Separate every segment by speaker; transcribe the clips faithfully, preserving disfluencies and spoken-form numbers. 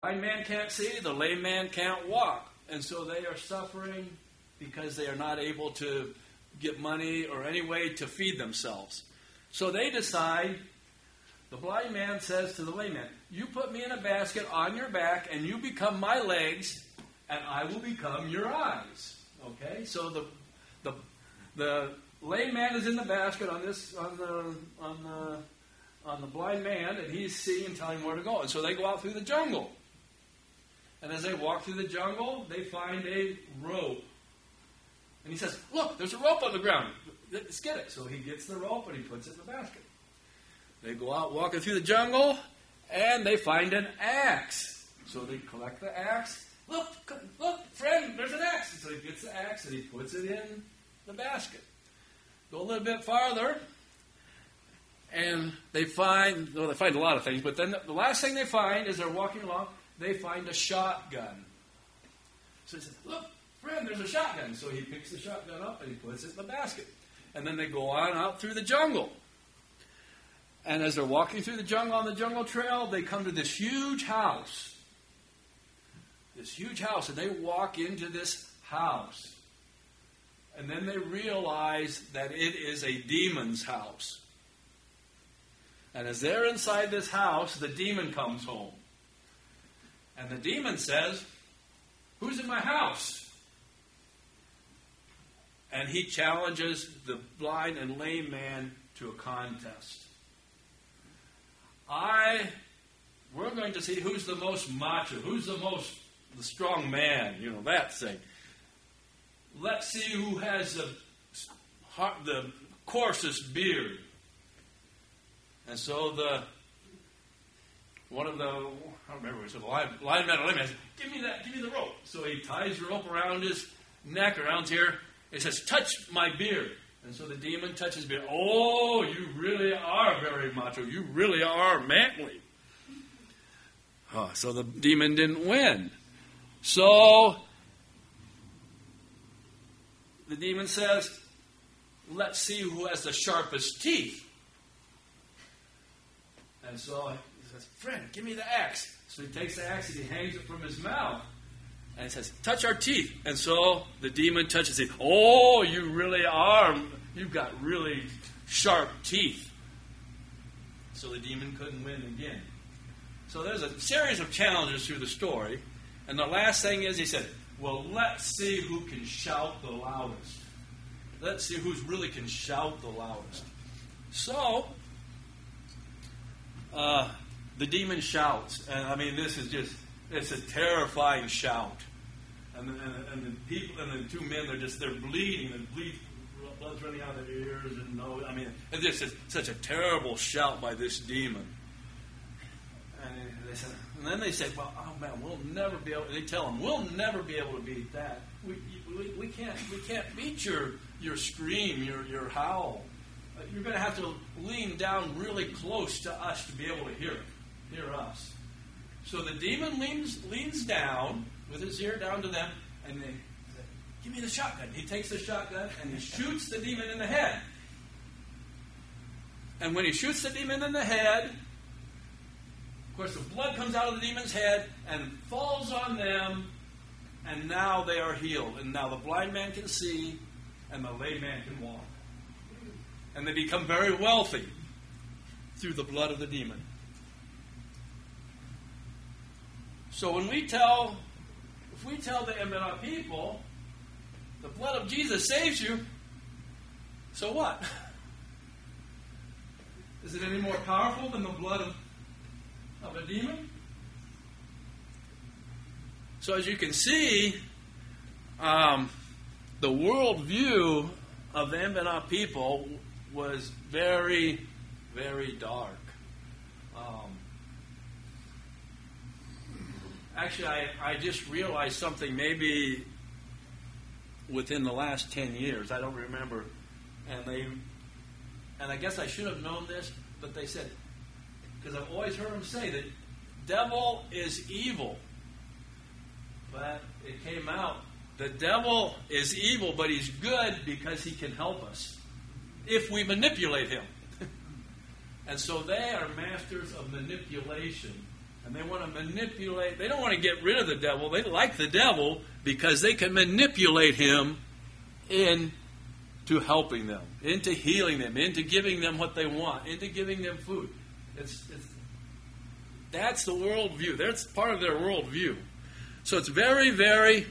Speaker 1: blind man can't see, the lame man can't walk. And so they are suffering because they are not able to get money or any way to feed themselves. So they decide, the blind man says to the lame man, you put me in a basket on your back and you become my legs and I will become your eyes. Okay? So the the the lame man is in the basket on this on the on the on the blind man, and he's seeing and telling him where to go. And so they go out through the jungle. And as they walk through the jungle, they find a rope. And he says, look, there's a rope on the ground. Let's get it. So he gets the rope and he puts it in the basket. They go out walking through the jungle, and they find an axe. So they collect the axe. Look, look, friend, there's an axe. So he gets the axe and he puts it in the basket. Go a little bit farther, and they find, well, they find a lot of things, but then the, the last thing they find as they're walking along, they find a shotgun. So he says, look, friend, there's a shotgun. So he picks the shotgun up and he puts it in the basket. And then they go on out through the jungle. And as they're walking through the jungle on the jungle trail, they come to this huge house. This huge house. And they walk into this house. And then they realize that it is a demon's house. And as they're inside this house, the demon comes home. And the demon says, who's in my house? And he challenges the blind and lame man to a contest. I, we're going to see who's the most macho, who's the most, the strong man, you know, that thing. Let's see who has the, the coarsest beard. And so the, one of the, I don't remember, it was the line, line man or lame man says, give me that, give me the rope. So he ties the rope around his neck, around here. It says, touch my beard. And so the demon touches beard. Oh, you really are very macho. You really are manly. Oh, so the demon didn't win. So the demon says, let's see who has the sharpest teeth. And so he says, friend, give me the axe. So he takes the axe and he hangs it from his mouth. And he says, touch our teeth. And so the demon touches it. Oh, you really are. You've got really sharp teeth. So the demon couldn't win again. So there's a series of challenges through the story. And the last thing is, he said, well, let's see who can shout the loudest. Let's see who really can shout the loudest. So, uh, the demon shouts. And I mean, this is just, it's a terrifying shout. And the, and, and the people, and the two men, they're just, they're bleeding. And bleed, blood's running out of their ears and nose. I mean, it's just it's such a terrible shout by this demon. And they said, and then they say, well, oh man, we'll never be able, they tell him, we'll never be able to beat that. We, we, we can't, we can't beat your, your scream, your, your howl. Uh, you're going to have to lean down really close to us to be able to hear it, hear us. So the demon leans leans down with his ear down to them, and they say, give me the shotgun. He takes the shotgun and he shoots the demon in the head. And when he shoots the demon in the head, of course, the blood comes out of the demon's head and falls on them, and now they are healed. And now the blind man can see, and the lame man can walk. And they become very wealthy through the blood of the demon. So when we tell, if we tell the Mbana people, the blood of Jesus saves you, so what? Is it any more powerful than the blood of of a demon? So as you can see, um, the worldview of the Mbana people was very, very dark. Um, actually, I, I just realized something maybe within the last ten years. I don't remember. And they, and I guess I should have known this, but they said, because I've always heard them say that devil is evil. But it came out, the devil is evil, but he's good because he can help us if we manipulate him. And so they are masters of manipulation. And they want to manipulate. They don't want to get rid of the devil. They like the devil because they can manipulate him into helping them, into healing them, into giving them what they want, into giving them food. It's, it's that's the worldview. That's part of their worldview. So it's very, very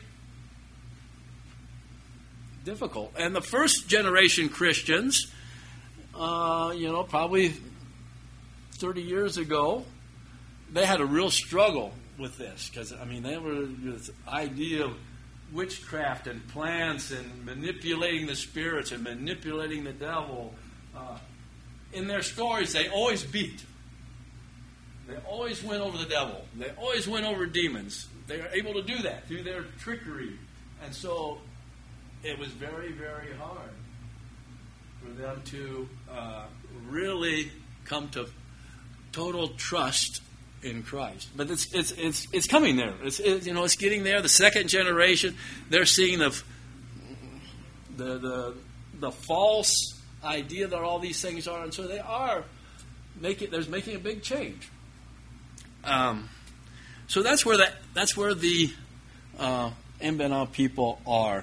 Speaker 1: difficult. And the first generation Christians, uh, you know, probably thirty years ago, they had a real struggle with this because, I mean, they were this idea of witchcraft and plants and manipulating the spirits and manipulating the devil. Uh, in their stories, they always beat. They always win over the devil. They always win over demons. They are able to do that through their trickery. And so it was very, very hard for them to uh, really come to total trust in Christ. But it's it's it's it's coming there. It's, it's you know it's getting there. The second generation, they're seeing the the the the false idea that all these things are, and so they are making. There's making a big change. Um, so that's where that that's where the uh, Mbena people are.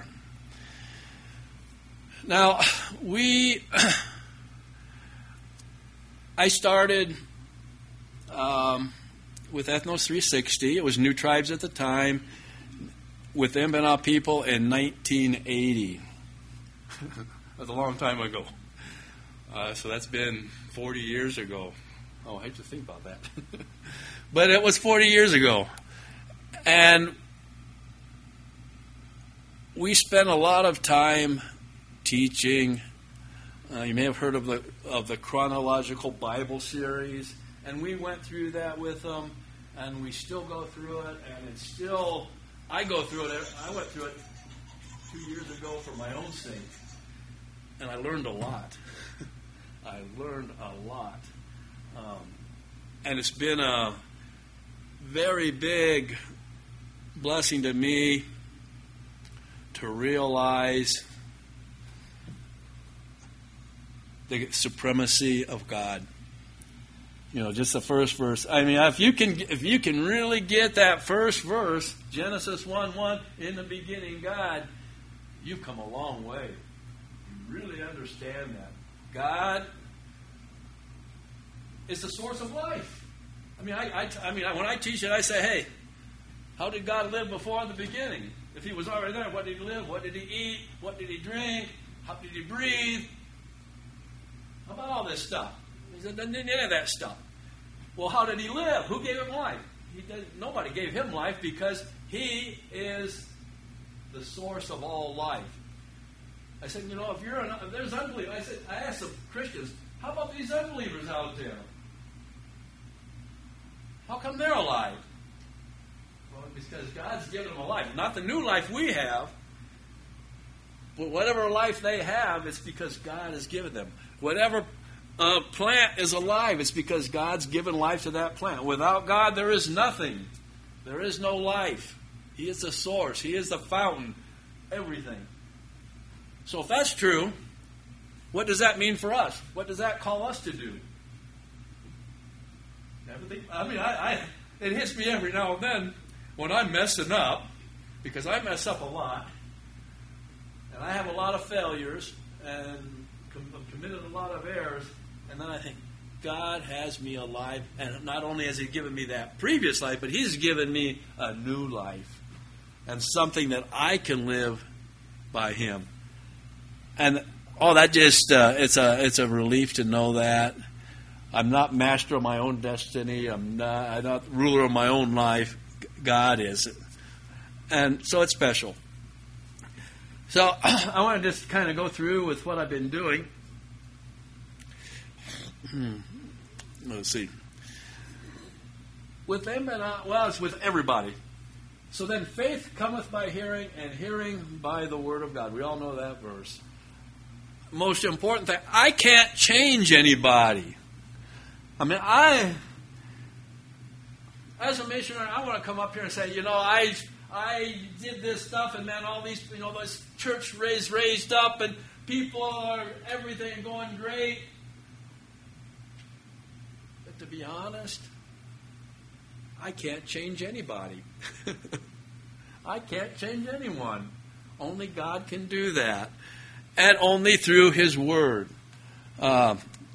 Speaker 1: Now we, I started. Um, with Ethnos three sixty. It was New Tribes at the time, with Mbena people in nineteen eighty. That's a long time ago. Uh, so that's been forty years ago. Oh, I hate to think about that. But it was forty years ago. And we spent a lot of time teaching. Uh, you may have heard of the of the chronological Bible series. And we went through that with them, and we still go through it, and it's still, I go through it, I went through it two years ago for my own sake, and I learned a lot. I learned a lot. Um, and it's been a very big blessing to me to realize the supremacy of God. You know, just the first verse. I mean, if you can, if you can really get that first verse, Genesis one one, in the beginning, God, you've come a long way. You really understand that God is the source of life. I mean, I, I, I mean, when I teach it, I say, hey, how did God live before the beginning? If He was already there, what did He live? What did He eat? What did He drink? How did He breathe? How about all this stuff? He said, didn't any of that stuff. Well, how did He live? Who gave Him life? He did, nobody gave Him life because He is the source of all life. I said, you know, if you're an, if there's unbelievers, I said, I asked the Christians, how about these unbelievers out there? How come they're alive? Well, because God's given them a life. Not the new life we have, but whatever life they have, it's because God has given them. Whatever a plant is alive, it's because God's given life to that plant. Without God, there is nothing. There is no life. He is the source. He is the fountain. Everything. So if that's true, what does that mean for us? What does that call us to do? I mean, I, I, it hits me every now and then when I'm messing up, because I mess up a lot, and I have a lot of failures, and I've committed a lot of errors. And then I think, God has me alive, and not only has He given me that previous life, but He's given me a new life, and something that I can live by Him. And oh, that just uh, it's a it's a relief to know that I'm not master of my own destiny. I'm not I'm not ruler of my own life. God is, and so it's special. So I want to just kind of go through with what I've been doing. Hmm. Let's see. With them, and I, well, it's with everybody. So then faith cometh by hearing, and hearing by the word of God. We all know that verse. Most important thing, I can't change anybody. I mean, I, as a missionary, I want to come up here and say, you know, I I did this stuff, and then all these, you know, this church raised raised up, and people are everything going great. But to be honest, I can't change anybody. I can't change anyone. Only God can do that. And only through His Word. Uh,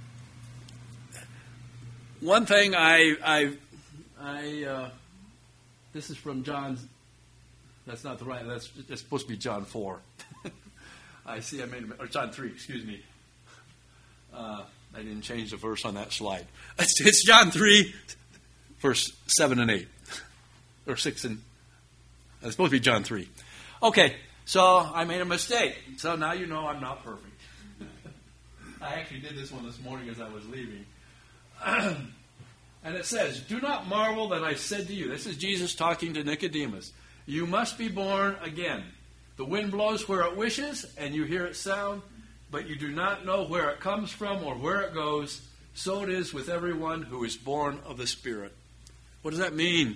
Speaker 1: one thing I, I, I uh, this is from John's, that's not the right, that's, that's supposed to be John four. I see I made a, or John three, excuse me. Uh, I didn't change the verse on that slide. It's, it's John three, verse seven and eight. Or six and, it's supposed to be John three. Okay, so I made a mistake. So now you know I'm not perfect. I actually did this one this morning as I was leaving. And it says, do not marvel that I said to you. This is Jesus talking to Nicodemus. You must be born again. The wind blows where it wishes, and you hear its sound, but you do not know where it comes from or where it goes. So it is with everyone who is born of the Spirit. What does that mean?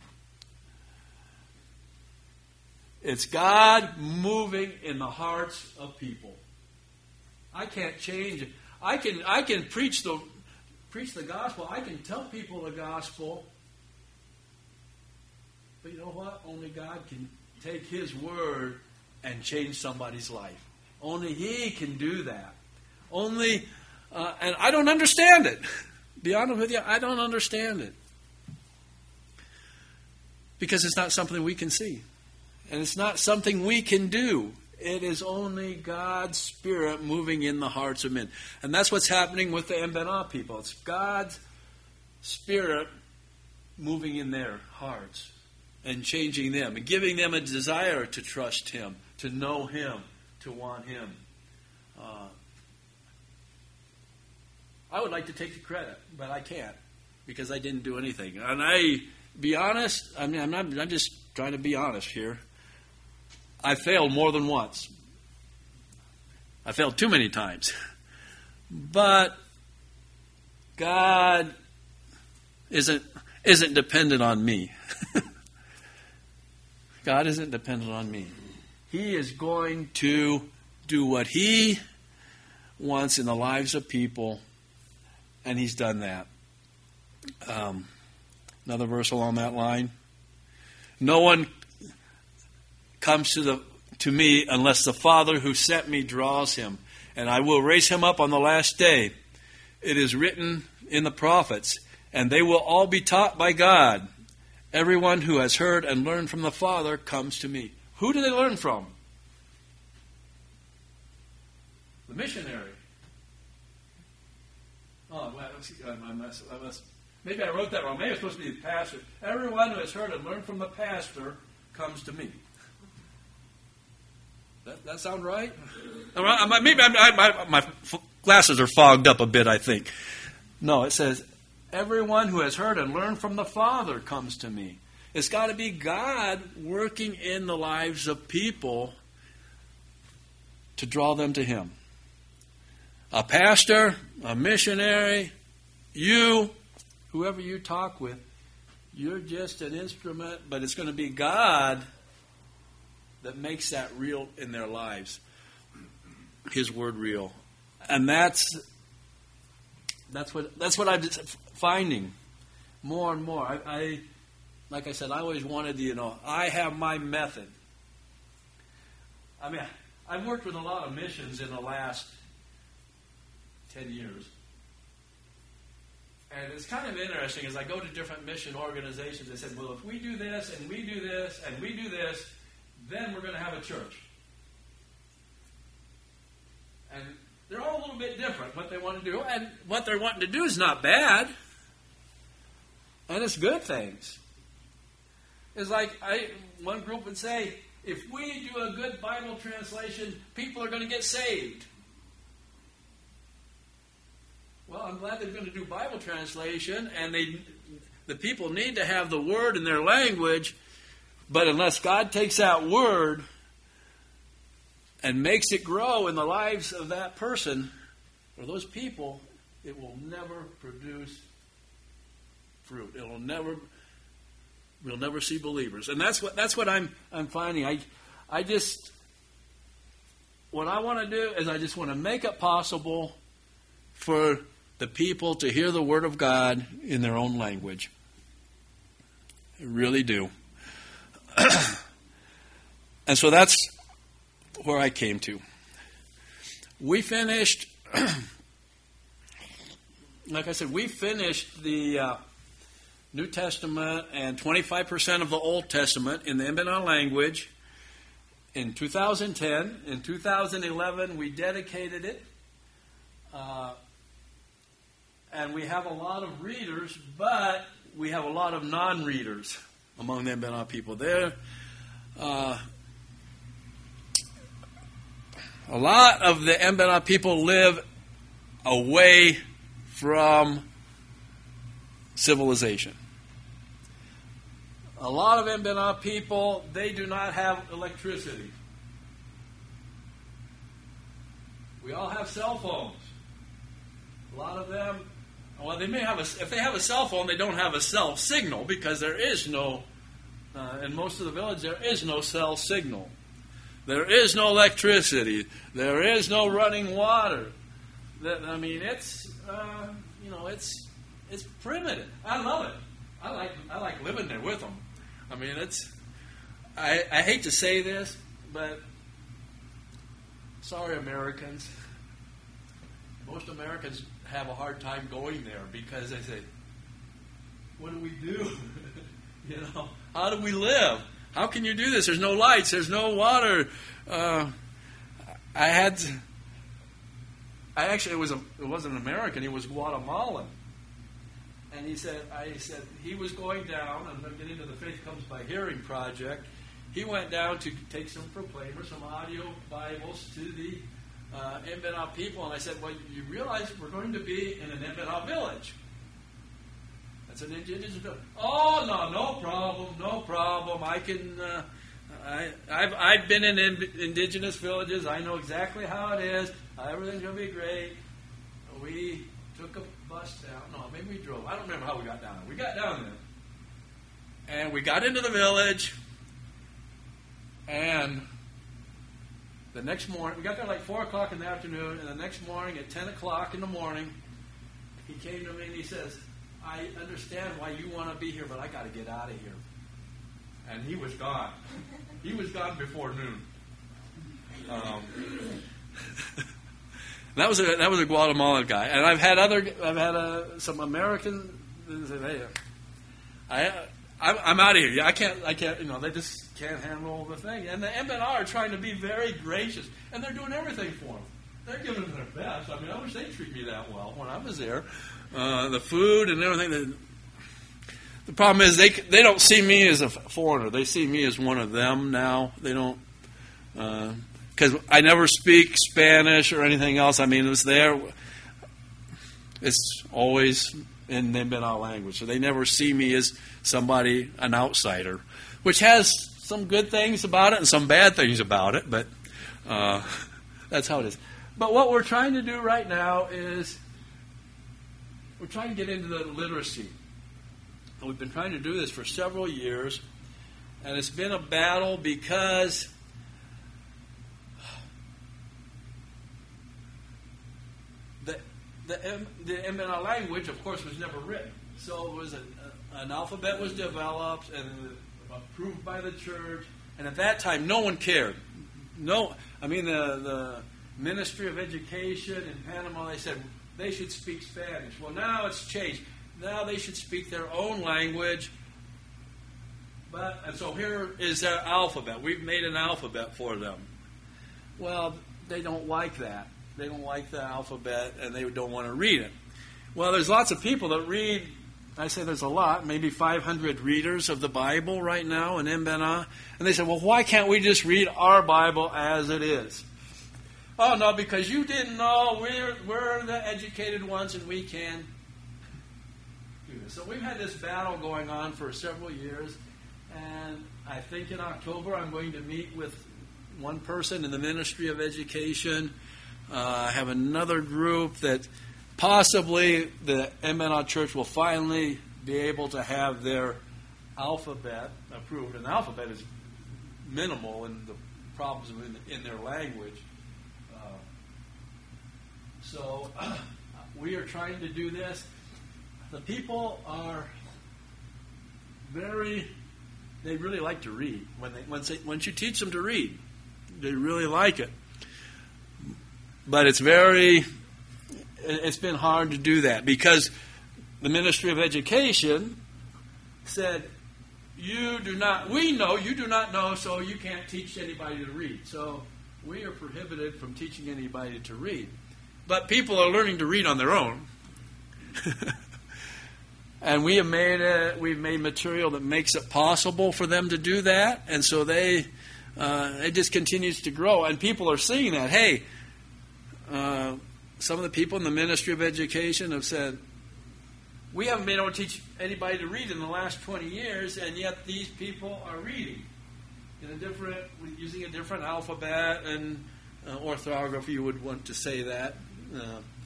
Speaker 1: It's God moving in the hearts of people. I can't change it. I can I can preach the preach the gospel. I can tell people the gospel. But you know what? Only God can take His word and change somebody's life. Only He can do that. Only, uh, and I don't understand it. Be honest with you, I don't understand it. Because it's not something we can see. And it's not something we can do. It is only God's Spirit moving in the hearts of men. And that's what's happening with the Embenah people. It's God's Spirit moving in their hearts and changing them and giving them a desire to trust Him, to know Him, to want Him. Uh, I would like to take the credit, but I can't because I didn't do anything. And I, be honest, I mean, I'm not. I'm just trying to be honest here. I failed more than once. I failed too many times. But God isn't isn't dependent on me. God isn't dependent on me. He is going to do what He wants in the lives of people, and He's done that. Um, another verse along that line. No one comes to the to me unless the Father who sent me draws him, and I will raise him up on the last day. It is written in the prophets, and they will all be taught by God. Everyone who has heard and learned from the Father comes to me. Who do they learn from? The missionary. Oh, well, I must, I must, maybe I wrote that wrong. Maybe it's supposed to be the pastor. Everyone who has heard and learned from the pastor comes to me. That, that sound right? Maybe I'm, I, my, my glasses are fogged up a bit, I think. No, it says, everyone who has heard and learned from the Father comes to me. It's got to be God working in the lives of people to draw them to Him. A pastor, a missionary, you, whoever you talk with, you're just an instrument, but it's going to be God that makes that real in their lives. His word real. And that's that's what that's what I'm finding more and more. I, I like I said, I always wanted to, you know, I have my method. I mean, I've worked with a lot of missions in the last ten years. And it's kind of interesting as I go to different mission organizations, they said, well, if we do this and we do this and we do this, then we're going to have a church. And they're all a little bit different, what they want to do. And what they're wanting to do is not bad. And it's good things. It's like I, one group would say, if we do a good Bible translation, people are going to get saved. Well, I'm glad they're going to do Bible translation, and they, the people need to have the Word in their language. But unless God takes that word and makes it grow in the lives of that person or those people, it will never produce fruit. It will never, we'll never see believers. And that's what that's what I'm I'm finding. I I just what I want to do is I just want to make it possible for the people to hear the Word of God in their own language. really do. And so that's where I came to. We finished, like I said, we finished the uh, New Testament and twenty-five percent of the Old Testament in the Mbana language in two thousand ten. In two thousand eleven, we dedicated it. Uh, and we have a lot of readers, but we have a lot of non-readers among the Mbana people. There, uh, a lot of the Mbana people live away from civilization. A lot of Mbana people, they do not have electricity. We all have cell phones. A lot of them, well, they may have a, if they have a cell phone, they don't have a cell signal because there is no, uh, in most of the village, there is no cell signal. There is no electricity. There is no running water. That, I mean, it's, uh, you know, it's, it's primitive. I love it. I like, I like living there with them. I mean, it's, I, I hate to say this, but sorry, Americans. Most Americans have a hard time going there because they say, what do we do? You know, how do we live? How can you do this? There's no lights. There's no water. Uh, I had, to, I actually, it was a, it wasn't an American. He was Guatemalan. And he said, I said, he was going down, I'm going to get into the Faith Comes by Hearing project. He went down to take some proclaimers, some audio Bibles to the uh, Mbana people. And I said, well, you realize we're going to be in an Mbana village. That's an indigenous village. Oh, no, no problem, no problem. I can, uh, I, I've, I've been in, in indigenous villages. I know exactly how it is. Everything's going to be great. We took a bus down. No, maybe we drove. I don't remember how we got down there. We got down there. And we got into the village. And the next morning, we got there like four o'clock in the afternoon. And the next morning at ten o'clock in the morning, he came to me and he says, I understand why you want to be here, but I got to get out of here. And he was gone. He was gone before noon. Um, that was a that was a Guatemalan guy, and I've had other I've had uh, some American. Say, hey, I I'm, I'm out of here. I can't I can't you know they just can't handle the thing. And the Mbana are trying to be very gracious, and they're doing everything for them. They're giving them their best. I mean, I wish they'd treat me that well when I was there. Uh, the food and everything. The, the problem is they they don't see me as a foreigner. They see me as one of them now. They don't, because uh, I never speak Spanish or anything else. I mean, it was there. It's always in the Mbana language. So they never see me as somebody, an outsider, which has some good things about it and some bad things about it, but uh, that's how it is. But what we're trying to do right now is we're trying to get into the literacy. And we've been trying to do this for several years. And it's been a battle because the the, the Mbana language, of course, was never written. So it was a, a, an alphabet was developed and approved by the church. And at that time, no one cared. No, I mean, the, the Ministry of Education in Panama, they said they should speak Spanish. Well, now it's changed. Now they should speak their own language. But and so here is their alphabet. We've made an alphabet for them. Well, they don't like that. They don't like the alphabet, and they don't want to read it. Well, there's lots of people that read. I say there's a lot, maybe five hundred readers of the Bible right now in Mbana. And they say, well, why can't we just read our Bible as it is? Oh, no, because you didn't know. We're, we're the educated ones, and we can do this. So we've had this battle going on for several years. And I think in October I'm going to meet with one person in the Ministry of Education. Uh, I have another group that possibly the Mbana Church will finally be able to have their alphabet approved. And the alphabet is minimal in the problems in, in their language. So uh, we are trying to do this. The people are very, they really like to read. When they, once, they, once you teach them to read, they really like it. But it's very, it's been hard to do that because the Ministry of Education said, you do not, we know you do not know, so you can't teach anybody to read. So we are prohibited from teaching anybody to read. But people are learning to read on their own. And we have made a, we've made material that makes it possible for them to do that. And so they, uh, it just continues to grow. And people are seeing that. Hey, uh, some of the people in the Ministry of Education have said, we haven't been able to teach anybody to read in the last twenty years, and yet these people are reading in a different, using a different alphabet and uh, orthography. You would want to say that. Uh,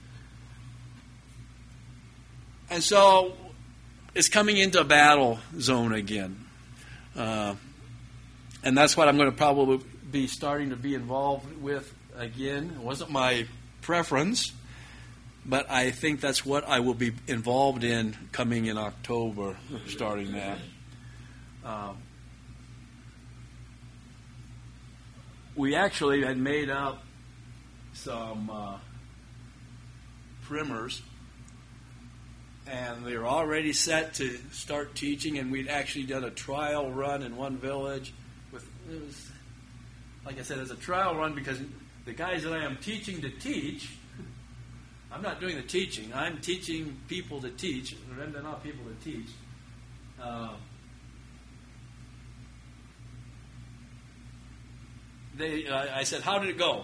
Speaker 1: and so it's coming into a battle zone again. Uh, and that's what I'm going to probably be starting to be involved with again. It wasn't my preference, but I think that's what I will be involved in coming in October, starting that. Um, we actually had made up some uh, primers, and they were already set to start teaching, and we'd actually done a trial run in one village. With it was, like I said, it's a trial run because the guys that I am teaching to teach, I'm not doing the teaching. I'm teaching people to teach. They're not people to teach. Uh, they, uh, I said, how did it go?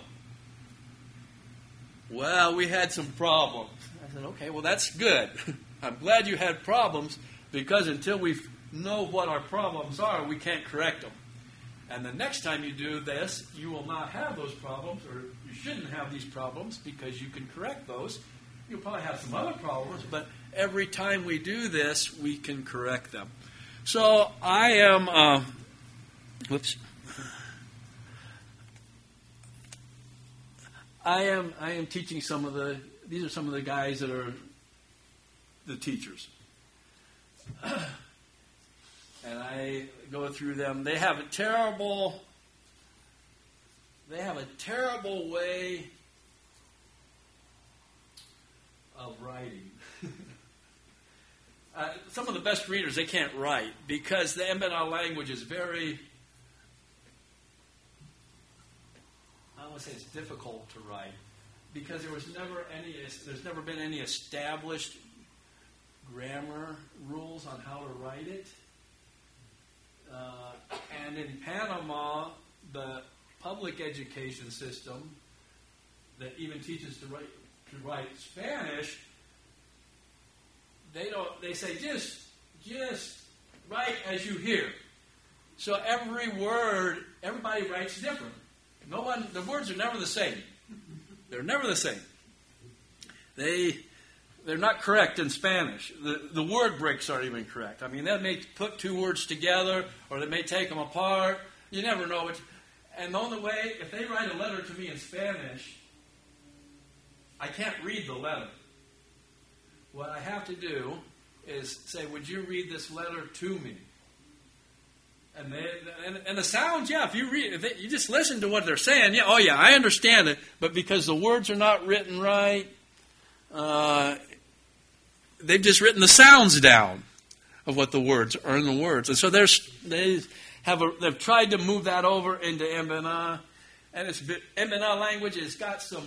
Speaker 1: Well, we had some problems. I said, okay, well, that's good. I'm glad you had problems because until we know what our problems are, we can't correct them. And the next time you do this, you will not have those problems, or you shouldn't have these problems because you can correct those. You'll probably have some other problems, but every time we do this, we can correct them. So I am, uh, whoops. I am I am teaching some of the, these are some of the guys that are the teachers. And I go through them. They have a terrible, they have a terrible way of writing. uh, some of the best readers, they can't write because the Mbena language is very, I don't want to say it's difficult to write because there was never any, there's never been any established grammar rules on how to write it. Uh, and in Panama, the public education system that even teaches to write to write Spanish, they don't. They say just just write as you hear. So every word, everybody writes different. No one. The words are never the same. They're never the same. They. They're not correct in Spanish. The, the word breaks aren't even correct. I mean, they may put two words together, or they may take them apart. You never know which. And the only way, if they write a letter to me in Spanish, I can't read the letter. What I have to do is say, would you read this letter to me? And they, and, and the sounds, yeah, if you read, if they, you just listen to what they're saying, yeah, oh yeah, I understand it. But because the words are not written right, uh, they've just written the sounds down of what the words are in the words. And so there's, they have a, they've tried to move that over into Mbena. And it's Mbena language has got some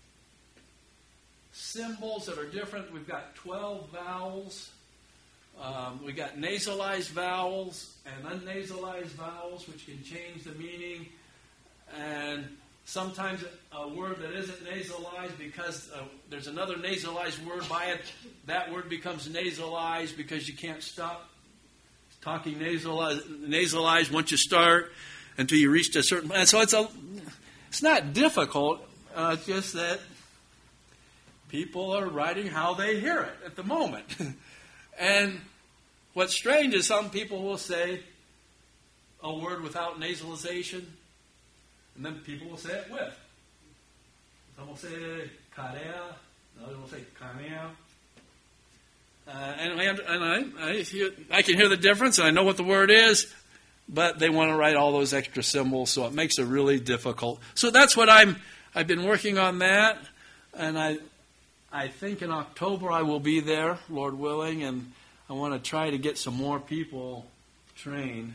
Speaker 1: symbols that are different. We've got twelve vowels. Um, we've got nasalized vowels and unnasalized vowels, which can change the meaning. And sometimes a word that isn't nasalized because uh, there's another nasalized word by it, that word becomes nasalized because you can't stop talking nasalized, nasalized once you start until you reach a certain. And so it's a, it's not difficult. Uh, it's just that people are writing how they hear it at the moment. And what's strange is some people will say a word without nasalization. And then people will say it with. Some will say karea, another will say kanea. Uh, and I, and I, I, hear, I can hear the difference, and I know what the word is, but they want to write all those extra symbols, so it makes it really difficult. So that's what I'm. I've been working on that, and I, I think in October I will be there, Lord willing, and I want to try to get some more people trained.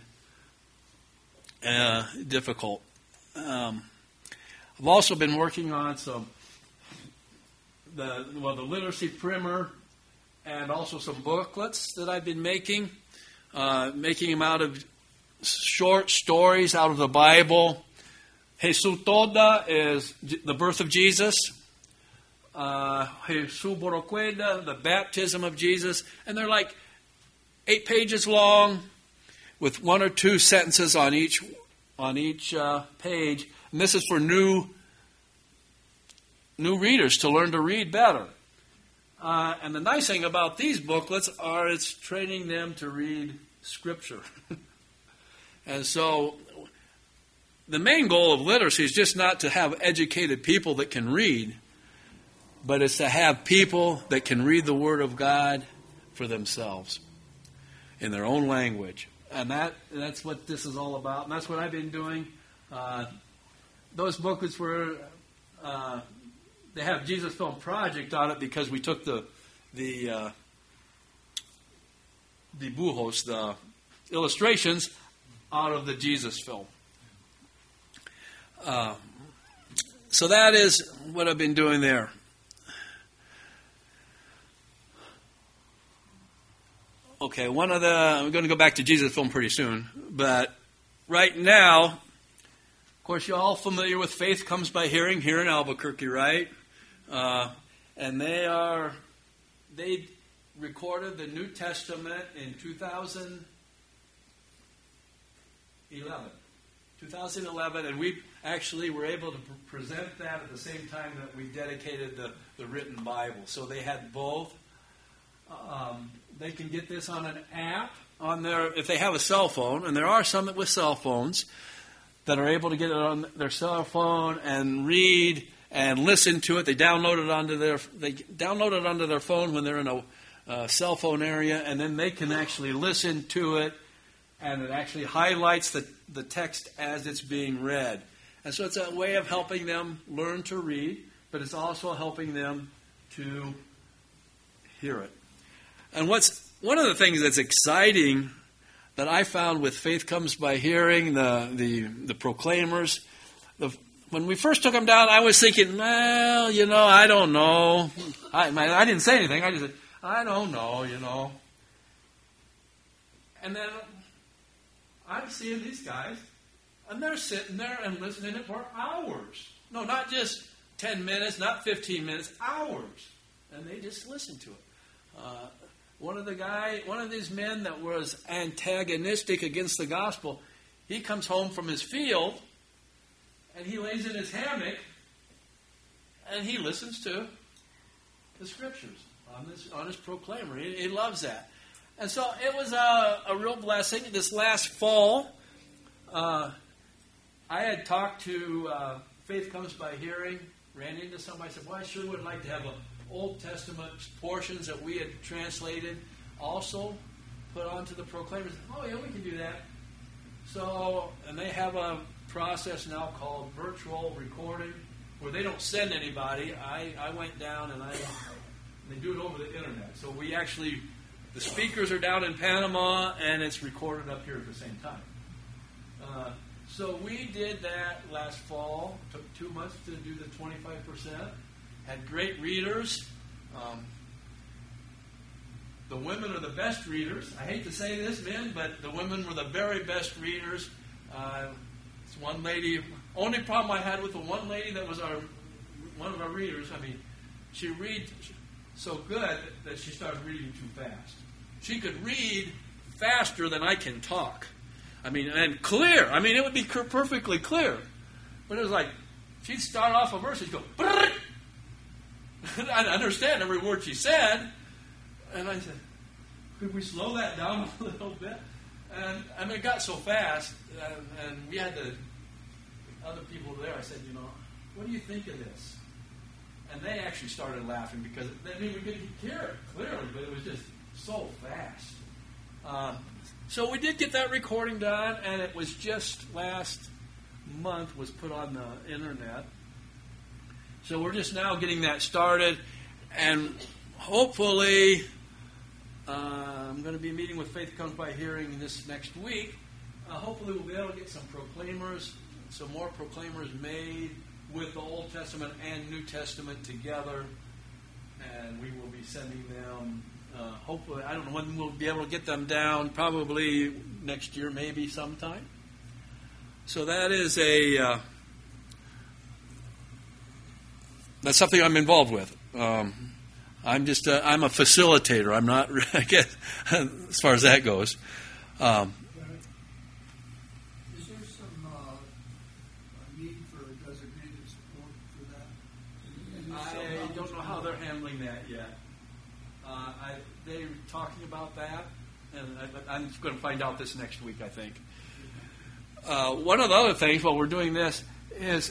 Speaker 1: Uh, difficult. Um, I've also been working on some the well the literacy primer. And also some booklets that I've been making, uh, making them out of short stories out of the Bible. Jesus Toda is the birth of Jesus. Uh, Jesus Boroqueda, the baptism of Jesus. And they're like eight pages long with one or two sentences on each on each uh, page. And this is for new, new readers to learn to read better. Uh, and the nice thing about these booklets are it's training them to read Scripture. And so the main goal of literacy is just not to have educated people that can read, but it's to have people that can read the Word of God for themselves in their own language. And that that's what this is all about. And that's what I've been doing. Uh, those booklets were... Uh, They have Jesus Film Project on it because we took the the uh, the dibujos, the illustrations, out of the Jesus film. Uh, so that is what I've been doing there. Okay, one of the I'm going to go back to Jesus Film pretty soon, but right now, of course, you're all familiar with Faith Comes by Hearing here in Albuquerque, right? Uh, and they are, they recorded the New Testament in two thousand eleven. two thousand eleven, and we actually were able to pre- present that at the same time that we dedicated the, the written Bible. So they had both. Um, they can get this on an app on their, if they have a cell phone, and there are some with cell phones that are able to get it on their cell phone and read and listen to it. They download it onto their they download it onto their phone when they're in a uh, cell phone area, and then they can actually listen to it, and it actually highlights the, the text as it's being read. And so it's a way of helping them learn to read, but it's also helping them to hear it. And what's one of the things that's exciting that I found with Faith Comes by Hearing, the the, the proclaimers, the when we first took them down, I was thinking, well, you know, I don't know. I, I didn't say anything. I just said, I don't know, you know. And then I'm seeing these guys, and they're sitting there and listening to it for hours. No, not just ten minutes, not fifteen minutes, hours. And they just listen to it. Uh, one of the guy, one of these men that was antagonistic against the gospel, he comes home from his field, and he lays in his hammock, and he listens to the Scriptures on this on his proclaimer. He, he loves that. And so it was a, a real blessing. This last fall, uh, I had talked to uh, Faith Comes by Hearing, ran into somebody, said, well, I sure would like to have a Old Testament portions that we had translated also put onto the proclaimers. Oh, yeah, we can do that. So, and they have a process now called virtual recording where they don't send anybody. I, I went down and I they do it over the internet. So we actually, the speakers are down in Panama and it's recorded up here at the same time. Uh, so we did that last fall. It took two months to do the twenty-five percent. Had great readers. Um, the women are the best readers. I hate to say this, men, but the women were the very best readers. Uh, it's one lady. Only problem I had with the one lady that was our one of our readers. I mean, she read so good that she started reading too fast. She could read faster than I can talk. I mean, and clear. I mean, it would be perfectly clear, but it was like she'd start off a verse and she'd go. Brrr! I understand every word she said. And I said, could we slow that down a little bit? And I mean, it got so fast. And, and we had the other people there. I said, you know, what do you think of this? And they actually started laughing because, I mean, we could hear it clearly, but it was just so fast. Uh, so we did get that recording done, and it was just last month was put on the internet. So we're just now getting that started, and hopefully uh, I'm going to be meeting with Faith Comes by Hearing this next week. Uh, hopefully we'll be able to get some proclaimers, some more proclaimers made with the Old Testament and New Testament together, and we will be sending them, uh, hopefully, I don't know when we'll be able to get them down, probably next year, maybe sometime. So that is a, uh, that's something I'm involved with. Um, I'm just, a, I'm a facilitator. I'm not, I guess, as far as that goes. Um,
Speaker 2: Is there some uh, need for designated support for that?
Speaker 1: I don't know how they're handling that yet. Uh, I, they're talking about that, and I, I'm going to find out this next week, I think. Uh, one of the other things while we're doing this is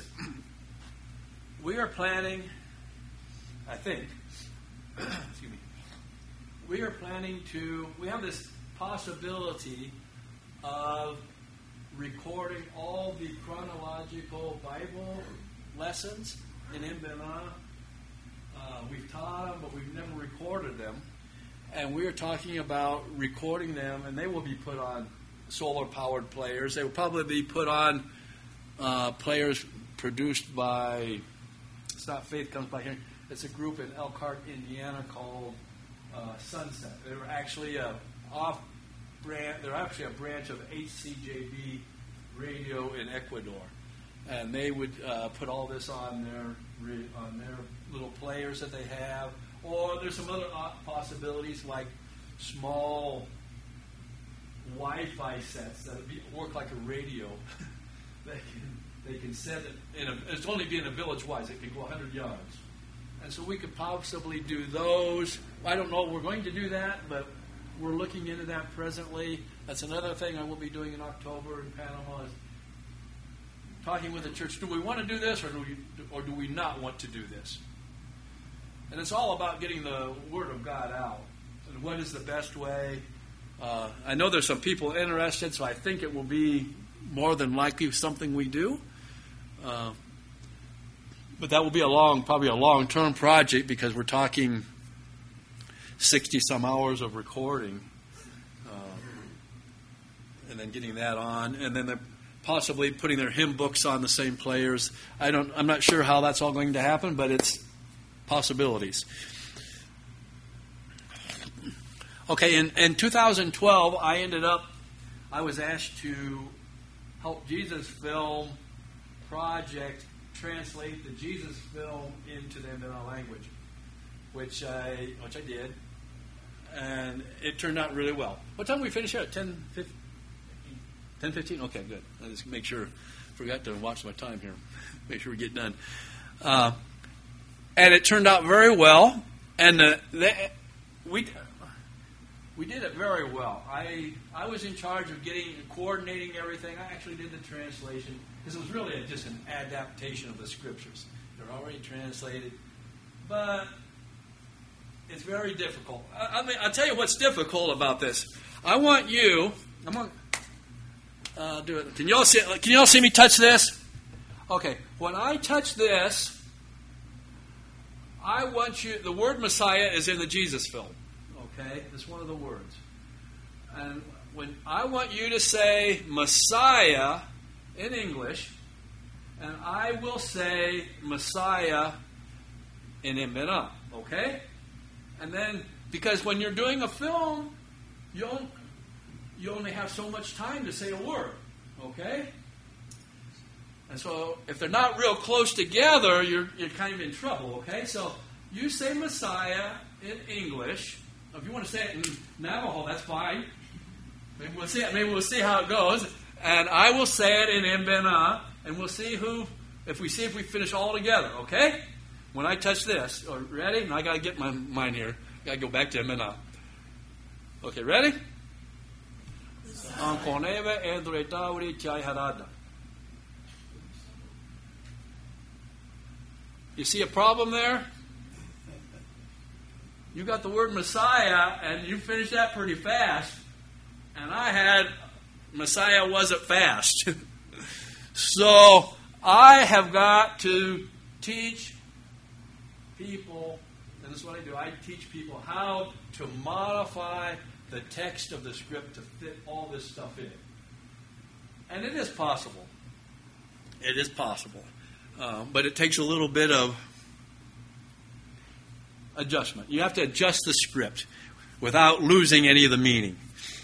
Speaker 1: we are planning, I think, excuse me, we are planning to, we have this possibility of recording all the chronological Bible lessons in Mbena. Uh, we've taught them, but we've never recorded them. And we are talking about recording them, and they will be put on solar-powered players. They will probably be put on uh, players produced by, it's not Faith Comes by Hearing, it's a group in Elkhart, Indiana called uh, Sunset. They're actually a off brand, they're actually a branch of H C J B Radio in Ecuador. And they would uh, put all this on their on their little players that they have. Or there's some other possibilities like small Wi-Fi sets that work like a radio. they can they can set it in a, it's only be in a village wise. It can go one hundred yards, and so we could possibly do those. I don't know if we're going to do that, but we're looking into that presently. That's another thing I will be doing in October in Panama. Is talking with the church. Do we want to do this, or do we, or do we not want to do this? And it's all about getting the Word of God out. And what is the best way? Uh, I know there's some people interested, so I think it will be more than likely something we do. Uh, but that will be a long, probably a long-term project because we're talking sixty-some hours of recording. Uh, and then getting that on. And then they're possibly putting their hymn books on the same players. I don't, I'm not sure how that's all going to happen, but it's possibilities. Okay, in, in two thousand twelve, I ended up, I was asked to help Jesus Film Project translate the Jesus Film into the Mbena language, which I which I did, and it turned out really well. What time did we finish here? At ten fifteen? ten fifteen? Okay, good. I just make sure, forgot to watch my time here. Make sure we get done. Uh, and it turned out very well, and the, the, we... We did it very well. I I was in charge of getting coordinating everything. I actually did the translation because it was really a, just an adaptation of the scriptures. They're already translated, but it's very difficult. I, I mean, I'll tell you what's difficult about this. I want you. I'm gonna uh, do it. Can y'all see? Can y'all see me touch this? Okay. When I touch this, I want you. The word Messiah is in the Jesus Film. Okay, that's one of the words. And when I want you to say Messiah in English, and I will say Messiah in Mbena, okay? And then, because when you're doing a film, you only, you only have so much time to say a word, okay? And so, if they're not real close together, you're you're kind of in trouble, okay? So, you say Messiah in English. If you want to say it in Navajo, that's fine. Maybe we'll see. Maybe we'll see how it goes. And I will say it in Mbena, and we'll see who. If we see if we finish all together, okay? When I touch this, oh, ready? And I got to get my mine here. Got to go back to Mbena. Okay, ready? You see a problem there? you got the word Messiah, and you finished that pretty fast. And I had, Messiah wasn't fast. So I have got to teach people, and this is what I do, I teach people how to modify the text of the script to fit all this stuff in. And it is possible. It is possible. Uh, but it takes a little bit of adjustment. You have to adjust the script without losing any of the meaning.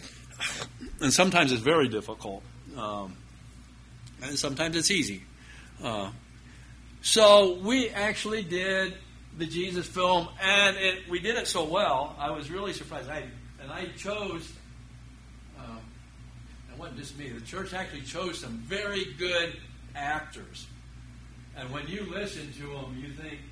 Speaker 1: And sometimes it's very difficult. Um, and sometimes it's easy. Uh, so we actually did the Jesus film, and it, we did it so well, I was really surprised. I, and I chose, um, it wasn't just me, the church actually chose some very good actors. And when you listen to them, you think,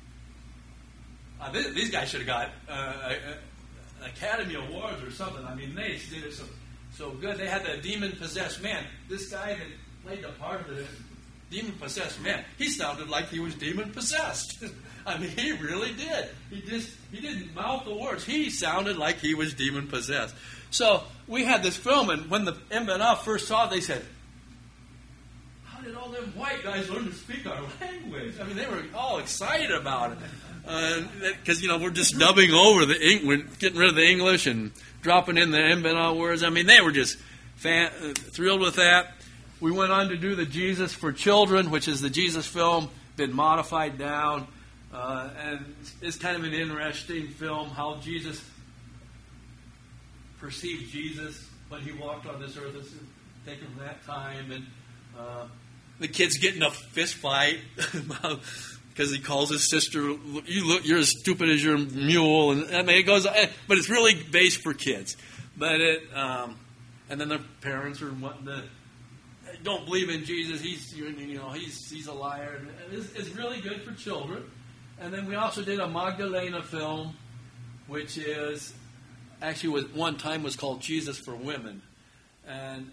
Speaker 1: uh, this, these guys should have got uh, a, a Academy Awards or something. I mean, they did it so, so good. They had the demon-possessed man. This guy that played the part of the demon-possessed man, he sounded like he was demon-possessed. I mean, he really did. He just he didn't mouth the words. He sounded like he was demon-possessed. So we had this film, and when the M N F first saw it, they said, how did all them white guys learn to speak our language? I mean, they were all excited about it. Because, uh, you know, we're just dubbing over the English, we're getting rid of the English and dropping in the M N F words. I mean, they were just fan, uh, thrilled with that. We went on to do the Jesus for Children, which is the Jesus film, been modified down. Uh, and it's kind of an interesting film, how Jesus perceived Jesus when he walked on this earth. It's taken from that time. And uh, the kid's getting a fist fight because he calls his sister, "You look, you're as stupid as your mule." And I mean, it goes, but it's really based for kids. But it, um, and then the parents are wanting to, don't believe in Jesus. He's, you know, he's he's a liar. And it's, it's really good for children. And then we also did a Magdalena film, which is actually was one time was called Jesus for Women, and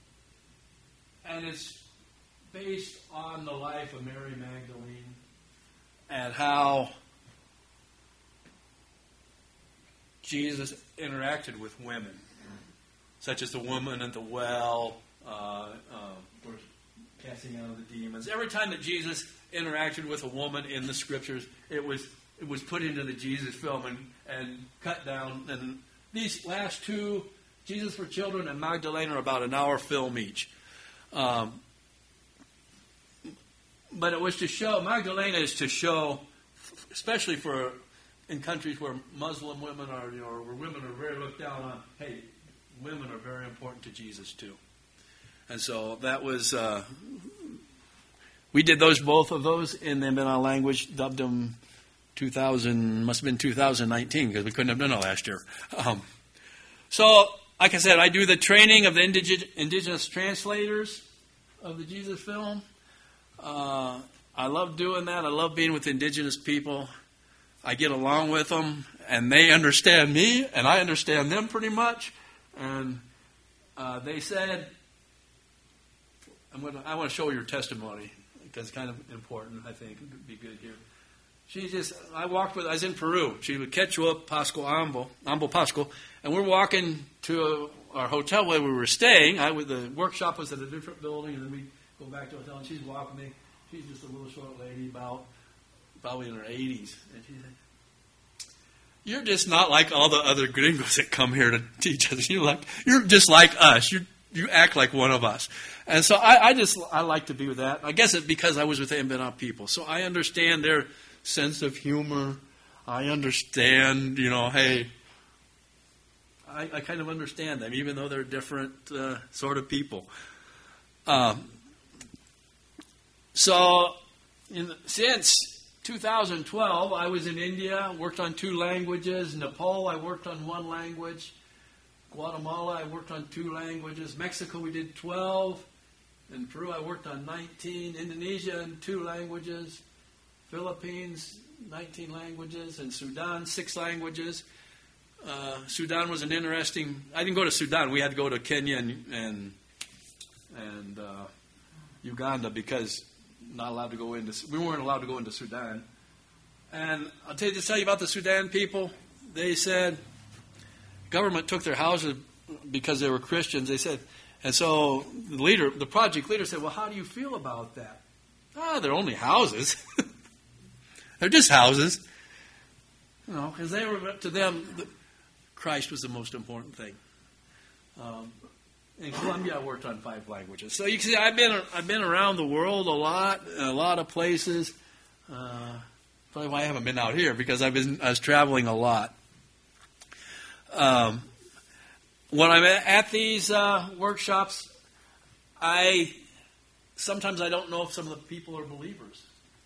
Speaker 1: and it's based on the life of Mary Magdalene and how Jesus interacted with women, such as the woman at the well, uh, uh, casting out of the demons. Every time that Jesus interacted with a woman in the scriptures, it was it was put into the Jesus film and, and cut down. And these last two, Jesus for Children and Magdalena, are about an hour film each. Um, but it was to show, Magdalena is to show, especially for in countries where Muslim women are, you know, where women are very looked down on, hey, women are very important to Jesus too. And so that was, uh, we did those, both of those in the M N L language, dubbed them two thousand, must have been two thousand nineteen because we couldn't have done it last year. Um, so, like I said, I do the training of the indig- indigenous translators of the Jesus film. Uh, I love doing that. I love being with indigenous people. I get along with them, and they understand me, and I understand them pretty much. And uh, they said, I'm gonna, I want to show your testimony because it's kind of important, I think. It would be good here. She just, I walked with, I was in Peru. She would Quechua, Pasco, Ambo, Ambo, Pasco, and we're walking to a, our hotel where we were staying. I, the workshop was at a different building, and then we go back to the hotel, and she's walking me. She's just a little short lady, about probably in her eighties. And she said, "You're just not like all the other gringos that come here to teach us. You're like, you're just like us. You you act like one of us." And so I, I just, I like to be with that. I guess it's because I was with the M N F people. So I understand their sense of humor. I understand, you know, hey, I, I kind of understand them, even though they're different uh, sort of people. Um, so in, since two thousand twelve, I was in India, worked on two languages. Nepal, I worked on one language. Guatemala, I worked on two languages. Mexico, we did twelve. In Peru, I worked on nineteen. Indonesia, in two languages. Philippines, nineteen languages. And Sudan, six languages. Uh, Sudan was an interesting... I didn't go to Sudan. We had to go to Kenya and and, and uh, Uganda because not allowed to go into... We weren't allowed to go into Sudan. And I'll tell you, to tell you about the Sudan people. they said, government took their houses because they were Christians. They said, and so the leader, the project leader said, well, how do you feel about that? Ah, they're only houses. They're just houses. You know, because they were, to them, the, Christ was the most important thing. Um, in Colombia, I worked on five languages. So you can see I've been I've been around the world a lot, a lot of places. Uh, probably why I haven't been out here, because I've been I was traveling a lot. Um, when I'm at these uh, workshops, I sometimes I don't know if some of the people are believers,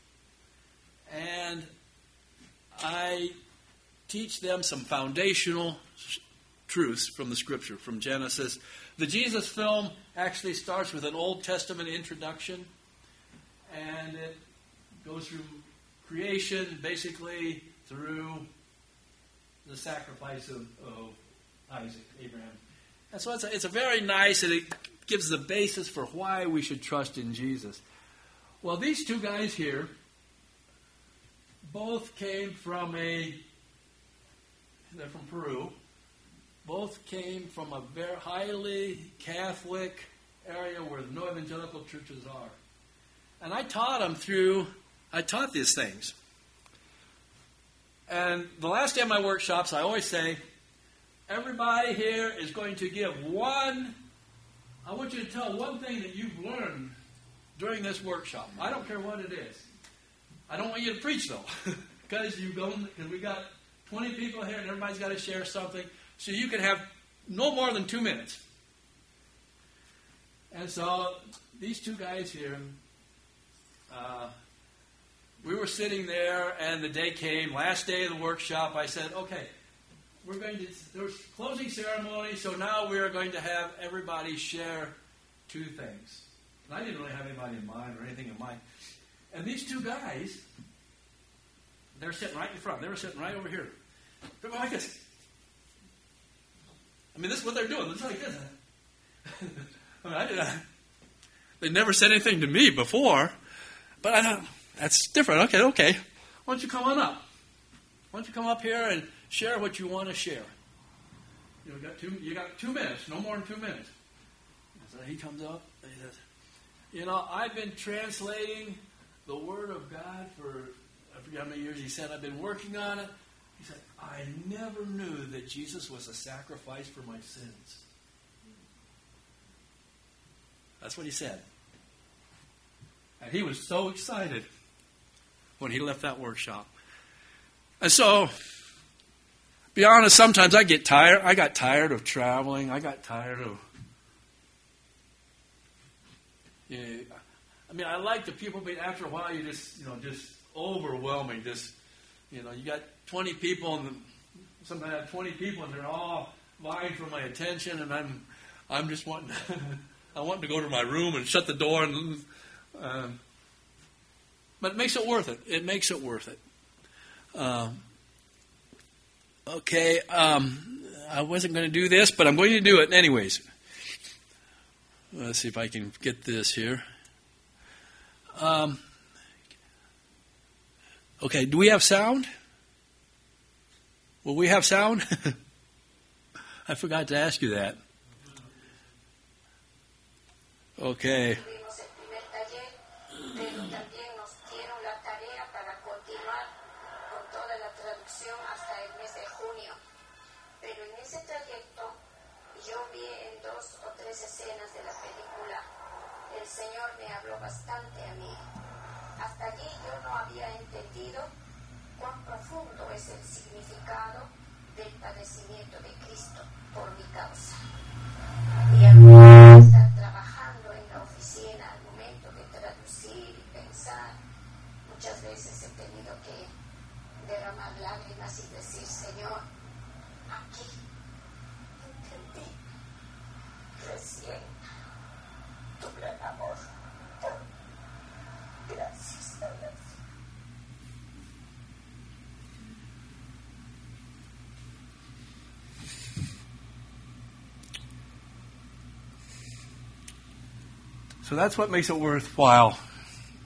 Speaker 1: and I teach them some foundational truths from the Scripture, from Genesis. The Jesus film actually starts with an Old Testament introduction, and it goes through creation, basically through the sacrifice of, of Isaac, Abraham. And so it's a, it's a very nice, and it gives the basis for why we should trust in Jesus. Well, these two guys here both came from a, they're from Peru, both came from a very highly Catholic area where no evangelical churches are. And I taught them through, I taught these things. And the last day of my workshops, I always say, everybody here is going to give one, I want you to tell one thing that you've learned during this workshop. I don't care what it is. I don't want you to preach, though, because you go, because we got twenty people here, and everybody's got to share something. So you can have no more than two minutes. And so these two guys here, uh, we were sitting there, and the day came, last day of the workshop. I said, okay, we're going to, there's closing ceremony, so now we're going to have everybody share two things. And I didn't really have anybody in mind or anything in mind. And these two guys, they're sitting right in front. They were sitting right over here. They're like this. I mean, this is what they're doing. It's like this. I mean, I did, I, they never said anything to me before, but I thought, that's different. Okay, okay. Why don't you come on up? Why don't you come up here and share what you want to share? You know, got two, you got two minutes, no more than two minutes. So he comes up and he says, you know, I've been translating the Word of God for, I forget how many years he said, I've been working on it. He said, I never knew that Jesus was a sacrifice for my sins. That's what he said. And he was so excited when he left that workshop. And so, be honest, sometimes I get tired. I got tired of traveling. I got tired of, you know, I mean, I like the people, but after a while, you just, you know, just overwhelming. Just, you know, you got twenty people, and sometimes I have twenty people, and they're all vying for my attention, and I'm, I'm just wanting, I want to go to my room and shut the door, and, um, but it makes it worth it. It makes it worth it. Um, okay, um, I wasn't going to do this, but I'm going to do it anyways. Let's see if I can get this here. Um, okay, do we have sound? Will we have sound? I forgot to ask you that. Okay.
Speaker 3: Señor me habló bastante a mí. Hasta allí yo no había entendido cuán profundo es el significado del padecimiento de Cristo por mi causa. Y al estar trabajando en la oficina, al momento de traducir y pensar, muchas veces he tenido que derramar lágrimas y decir, Señor, aquí entendí recién tu gran amor. Gracias, Dios.
Speaker 1: So that's what makes it worthwhile.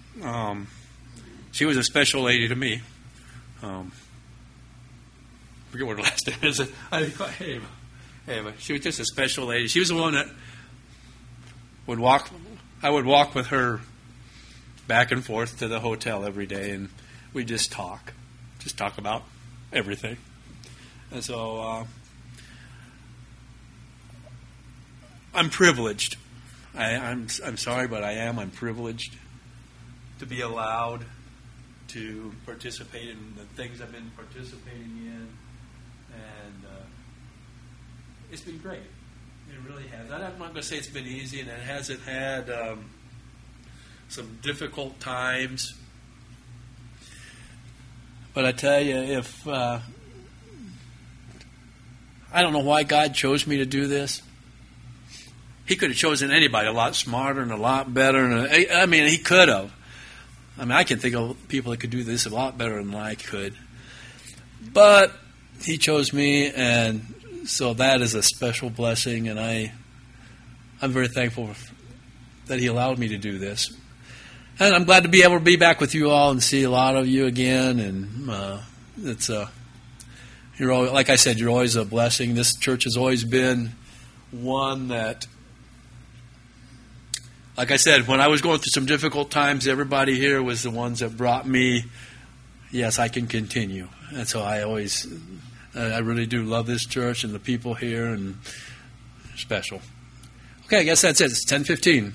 Speaker 1: Um, she was a special lady to me. Um, forget what her last name is. I, hey, hey, she was just a special lady. She was the one that would walk. I would walk with her back and forth to the hotel every day, and we just talk, just talk about everything. And so uh, I'm privileged. I, I'm I'm sorry, but I am. I'm privileged to be allowed to participate in the things I've been participating in, and uh, it's been great. It really has. I'm not going to say it's been easy, and it hasn't had um, some difficult times. But I tell you, if uh, I don't know why God chose me to do this. He could have chosen anybody a lot smarter and a lot better. And I mean, he could have. I mean, I can think of people that could do this a lot better than I could. But he chose me, and so that is a special blessing, and I, I'm very thankful that he allowed me to do this. And I'm glad to be able to be back with you all and see a lot of you again. And uh, it's a, you're always, like I said, you're always a blessing. This church has always been one that, like I said, when I was going through some difficult times, everybody here was the ones that brought me, yes, I can continue. And so I always, I really do love this church and the people here, and special. Okay, I guess that's it. It's ten fifteen.